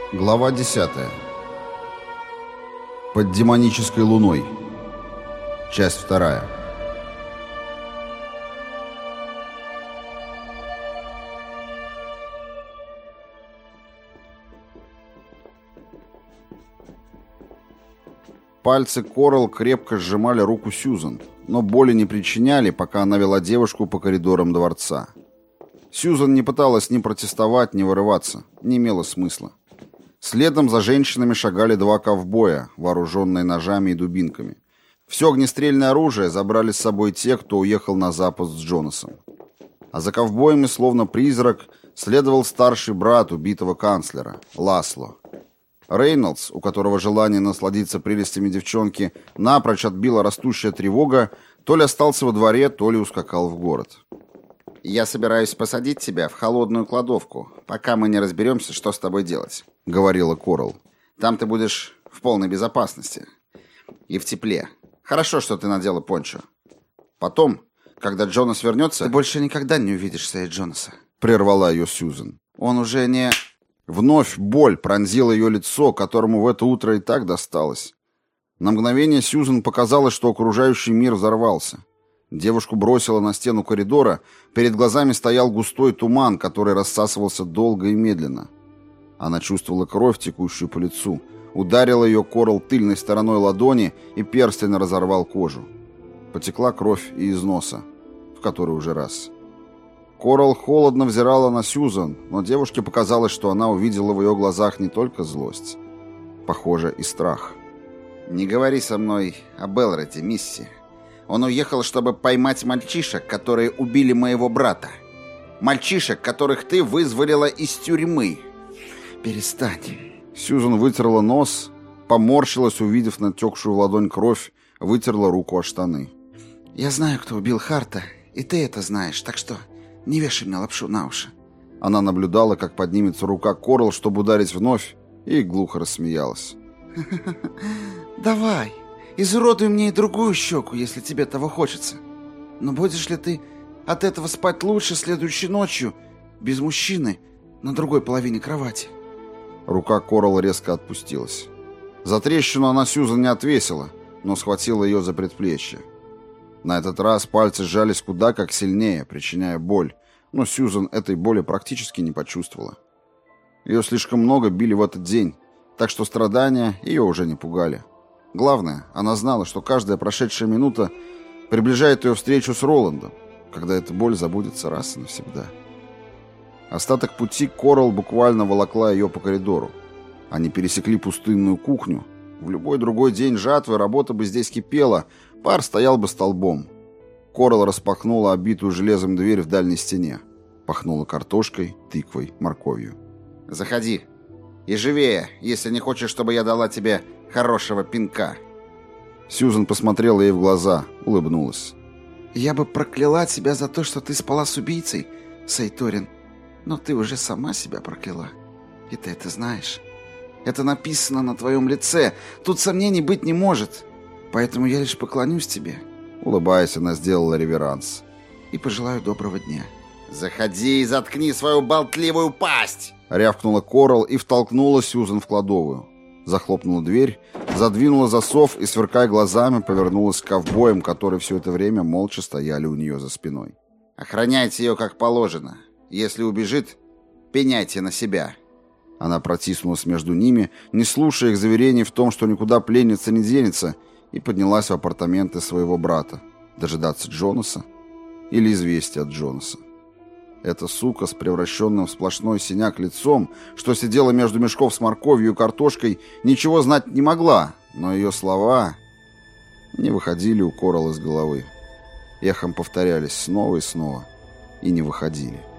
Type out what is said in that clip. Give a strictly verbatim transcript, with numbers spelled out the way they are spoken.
Глава десятая. Под демонической луной. Часть вторая. Пальцы Корал крепко сжимали руку Сьюзан, но боли не причиняли, пока она вела девушку по коридорам дворца. Сьюзан не пыталась ни протестовать, ни вырываться. Не имело смысла. Следом за женщинами шагали два ковбоя, вооруженные ножами и дубинками. Все огнестрельное оружие забрали с собой те, кто уехал на запад с Джонасом. А за ковбоями, словно призрак, следовал старший брат убитого канцлера, Ласло. Рейнольдс, у которого желание насладиться прелестями девчонки напрочь отбила растущая тревога, то ли остался во дворе, то ли ускакал в город. «Я собираюсь посадить тебя в холодную кладовку, пока мы не разберемся, что с тобой делать», — говорила Корал. «Там ты будешь в полной безопасности и в тепле. Хорошо, что ты надела пончо. Потом, когда Джонас вернется...» «Ты больше никогда не увидишь Сэй Джонаса», — прервала ее Сьюзан. «Он уже не...» Вновь боль пронзила ее лицо, которому в это утро и так досталось. На мгновение Сьюзан показалось, что окружающий мир взорвался. Девушку бросило на стену коридора, перед глазами стоял густой туман, который рассасывался долго и медленно. Она чувствовала кровь, текущую по лицу, ударила ее Корал тыльной стороной ладони, и перстень разорвал кожу. Потекла кровь и из носа, в который уже раз. Корал холодно взирала на Сьюзан, но девушке показалось, что она увидела в ее глазах не только злость, похоже, и страх. «Не говори со мной о Белреде, мисси. Он уехал, чтобы поймать мальчишек, которые убили моего брата. Мальчишек, которых ты вызволила из тюрьмы. Перестань». Сьюзан вытерла нос, поморщилась, увидев натекшую в ладонь кровь, вытерла руку о штаны. «Я знаю, кто убил Харта, и ты это знаешь, так что не вешай мне лапшу на уши». Она наблюдала, как поднимется рука Корал, чтобы ударить вновь, и глухо рассмеялась. «Давай, изуродуй мне и другую щеку, если тебе того хочется. Но будешь ли ты от этого спать лучше следующей ночью, без мужчины, на другой половине кровати?» Рука Корал резко отпустилась. За трещину она Сьюзан не отвесила, но схватила ее за предплечье. На этот раз пальцы сжались куда как сильнее, причиняя боль, но Сьюзан этой боли практически не почувствовала. Ее слишком много били в этот день, так что страдания ее уже не пугали. Главное, она знала, что каждая прошедшая минута приближает ее встречу с Роландом, когда эта боль забудется раз и навсегда. Остаток пути Корал буквально волокла ее по коридору. Они пересекли пустынную кухню. В любой другой день жатвы работа бы здесь кипела, пар стоял бы столбом. Корал распахнула обитую железом дверь в дальней стене. Пахнула картошкой, тыквой, морковью. «Заходи. И живее, если не хочешь, чтобы я дала тебе хорошего пинка». Сьюзан посмотрела ей в глаза, улыбнулась. «Я бы прокляла тебя за то, что ты спала с убийцей, Сейторин. Но ты уже сама себя прокляла. И ты это знаешь. Это написано на твоем лице. Тут сомнений быть не может. Поэтому я лишь поклонюсь тебе». Улыбаясь, она сделала реверанс. «И пожелаю доброго дня». «Заходи и заткни свою болтливую пасть!» Рявкнула Корал и втолкнула Сьюзан в кладовую. Захлопнула дверь, задвинула засов и, сверкая глазами, повернулась к ковбоям, которые все это время молча стояли у нее за спиной. «Охраняйте ее как положено. Если убежит, пеняйте на себя». Она протиснулась между ними, не слушая их заверений в том, что никуда пленница не денется, и поднялась в апартаменты своего брата. Дожидаться Джонаса или известия от Джонаса. Эта сука с превращенным в сплошной синяк лицом, что сидела между мешков с морковью и картошкой, ничего знать не могла, но ее слова не выходили у Корал из головы. Эхом повторялись снова и снова и не выходили.